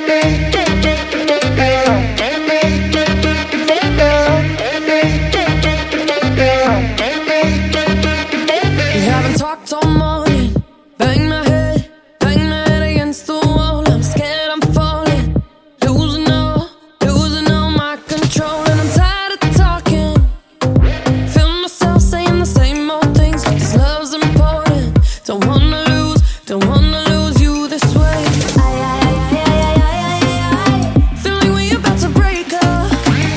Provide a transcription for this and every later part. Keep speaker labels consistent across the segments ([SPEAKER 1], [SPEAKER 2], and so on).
[SPEAKER 1] haven't talked all morning. Bang my head against the wall. I'm scared I'm falling, losing all my control. And I'm tired of talking, feel myself saying the same old things, but this love's important. Don't wanna lose you this way. Feel like we about to break up.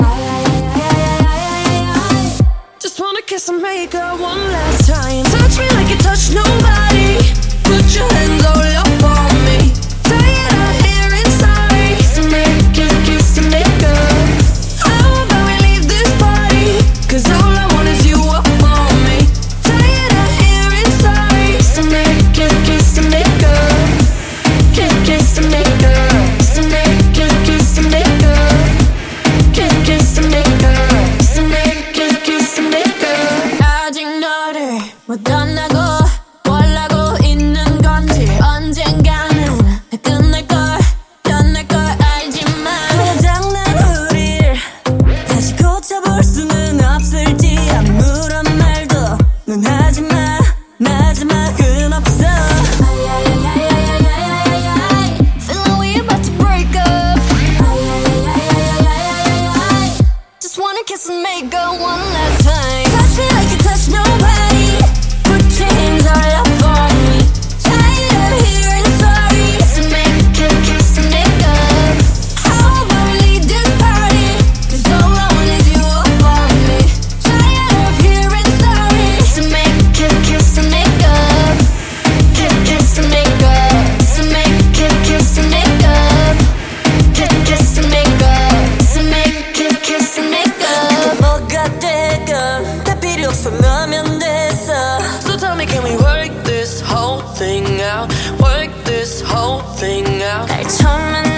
[SPEAKER 1] Just wanna kiss and make up one last time. Touch me like you touch nobody. Put your hands all up on me. Tired of hearing sorry. So make it, kiss and make up. How about we leave this party? 'Cause all I want is you up on me. Tired of hearing sorry. So make it, kiss and make up. Kiss and make up. So make it, kiss and make up. Kiss and make up. So make it, kiss and make up.
[SPEAKER 2] 아직 너를 못 떠나고 원하고 있는 건지 언젠가는 끝날 걸 알지만 고장난 우릴 다시 고쳐볼 수는 없을지 아무런 말도 넌 하지마 마지막은 없어. Feel like we about to break up. Just wanna kiss and make up one last time. Touch me like you touch nobody. Put your hands all up on me. Tired of hearing sorry. So make it, kiss and make up. How about we leave this party? 'Cause all I want is you up on me. Tired of hearing sorry. So make it, kiss and make up. Kiss and make up. So make it, kiss and make up. Kiss and make up. So make it, kiss and make up. 뭐가 되건 다 필요 없어 너면 됐어.
[SPEAKER 1] So tell me, can we work this whole thing out? Work this whole thing out.
[SPEAKER 2] 날 처음엔